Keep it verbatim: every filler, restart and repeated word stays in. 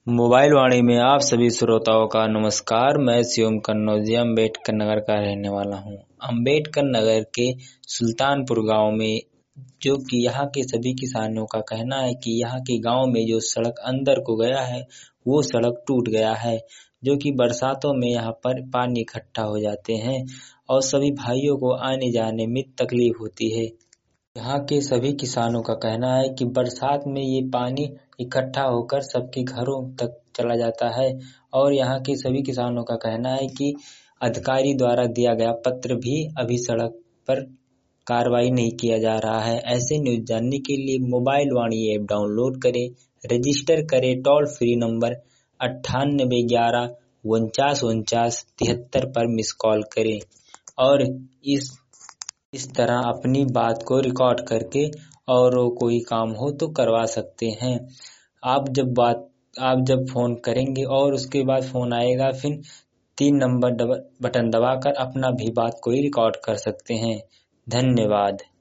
Mobile वाणी में आप सभी श्रोताओं का नमस्कार। मैं शिवम कन्नौजिया अम्बेडकर नगर का रहने वाला हूँ। अम्बेडकर नगर के सुल्तानपुर गांव में, जो कि यहाँ के सभी किसानों का कहना है कि यहाँ के गांव में जो सड़क अंदर को गया है वो सड़क टूट गया है, जो कि बरसातों में यहाँ पर पानी इकट्ठा हो जाते हैं और सभी भाइयों को आने जाने में तकलीफ होती है। यहाँ के सभी किसानों का कहना है कि बरसात में ये पानी इकट्ठा होकर सबके घरों तक चला जाता है और यहाँ के सभी किसानों का कहना है कि अधिकारी द्वारा दिया गया पत्र भी अभी सड़क पर कार्रवाई नहीं किया जा रहा है। ऐसे न्यूज़ जानने के लिए मोबाइल वाणी ऐप डाउनलोड करें, रजिस्टर करें टोल फ्री नंबर अट्ठानबे ग्यारह उनचास उनचास तिहत्तर पर मिस कॉल करें और इस इस तरह अपनी बात को रिकॉर्ड करके और कोई काम हो तो करवा सकते हैं। आप जब बात आप जब फोन करेंगे और उसके बाद फोन आएगा, फिर तीन नंबर बटन दबाकर अपना भी बात कोई रिकॉर्ड कर सकते हैं। धन्यवाद।